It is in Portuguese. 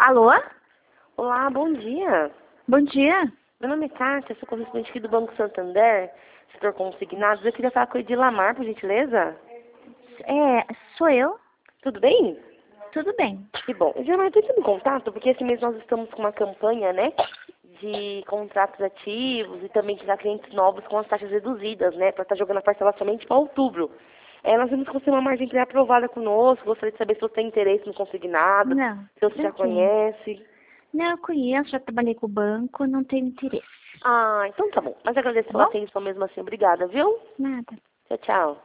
Alô? Olá, bom dia. Bom dia. Meu nome é Kátia, sou correspondente aqui do Banco Santander, setor consignados. Eu queria falar com o Edilamar, por gentileza. Sou eu? Tudo bem? Tudo bem. Que bom. Edilamar, eu estou entrando em contato porque esse mês nós estamos com uma campanha, né, de contratos ativos e também de dar clientes novos com as taxas reduzidas, né, para estar jogando a parcela somente para outubro. Nós vimos que você tem uma margem pré-aprovada conosco, gostaria de saber se você tem interesse no consignado, Não, se você já não tenho. conhece. Não, eu conheço, já trabalhei com o banco, não tenho interesse. Ah, então tá bom. Mas agradeço Tá pela bom? atenção mesmo assim. Obrigada, viu? Nada. Tchau, tchau.